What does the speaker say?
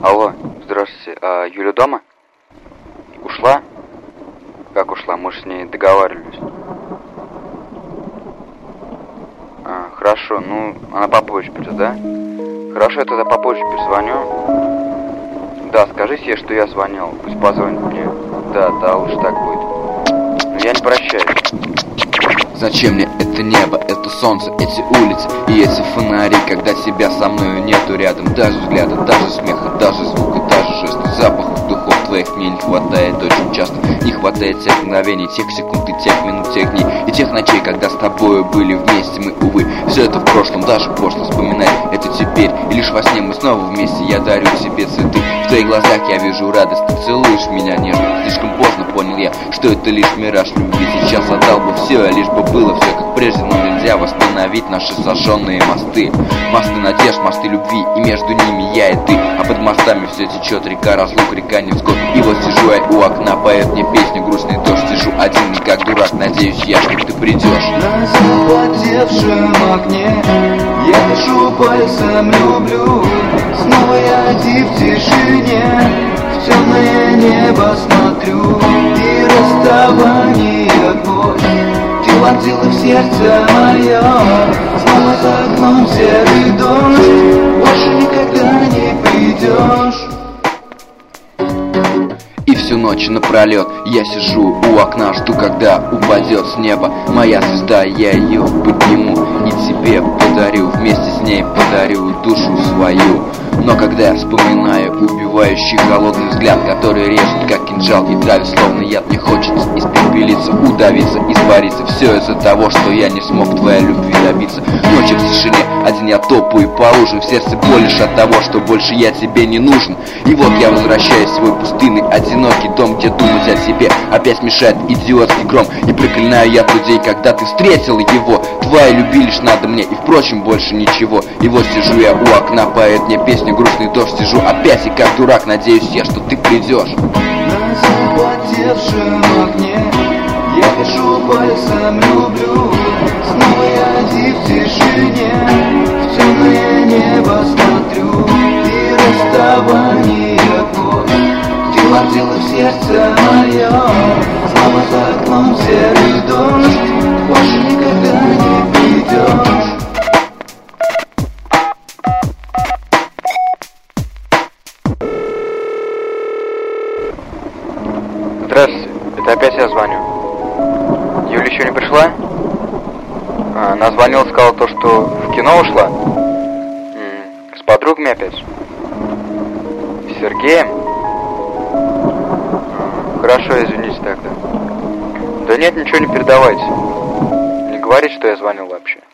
Алло, здравствуйте. А Юля дома? Ушла? Как ушла? Мы же с ней договаривались. Хорошо, ну, она попозже придет, да? Хорошо, я тогда попозже перезвоню. Да, скажите ей, что я звонил. Пусть позвонит мне. Да, лучше так будет. Но я не прощаюсь. Зачем мне это небо, это солнце, эти улицы и эти фонари, когда тебя со мною нету рядом? Даже взгляда, даже смеха, даже звука, даже жеста, запахов духов твоих мне не хватает очень часто. Не хватает тех мгновений, тех секунд и тех минут, тех дней и тех ночей, когда с тобою были вместе мы, увы. Все это в прошлом, даже пошло вспоминать это теперь. И лишь во сне мы снова вместе, я дарю тебе цветы. В твоих глазах я вижу радость, ты целуешь меня нежно. Слишком поздно понял я, что это лишь мираж любви. Сейчас отдал бы все, лишь бы было все как прежде, но нельзя восстановить наши сожженные мосты. Мосты надежд, мосты любви, и между ними я и ты. А под мостами все течет река разлук, река невзгод. И вот сижу я у окна, поет мне песню грустный дождь. Сижу один, и как дурак, надеюсь я, что ты придешь. На запотевшем окне я дышу пальцем, люблю. Снова я один в тишине, в темное небо смотрю. И расставание боль ты вонзила в сердце мое. Снова за окном серый дождь, больше никогда не придешь. И всю ночь напролет я сижу у окна, жду, когда упадет с неба моя звезда. Я ее подниму и тебе подарю, вместе с ней подарю душу свою. Но когда я вспоминаю убивающий холодный взгляд, который режет как кинжал и травит словно яд, мне хочется испепелиться, удавиться, испариться. Все из-за того, что я не смог твоей любви добиться. Ночью в тишине один я топаю по лужам, в сердце боль лишь от того, что больше я тебе не нужен. И вот я возвращаюсь в свой пустынный одинокий дом, где думать о себе опять мешает идиотский гром. И проклинаю я тот день, когда ты встретил его. Твоей любви лишь надо мне, и впрочем больше ничего. И вот сижу я у окна, поет мне песню грустный дождь. Сижу опять и как дурак, надеюсь я, что ты придешь. На запотевшем окне я пишу пальцем, люблю. Снова я один в тишине, в темное небо смотрю. И расставание боль ты вонзила в сердце мое. Снова за окном серый дождь, больше никогда не придешь. Здравствуйте, это опять я звоню. Юля еще не пришла? Она звонила, сказала то, что в кино ушла. С подругами опять? С Сергеем? Хорошо, извините тогда. Да нет, ничего не передавайте. Не говорите, что я звонил вообще.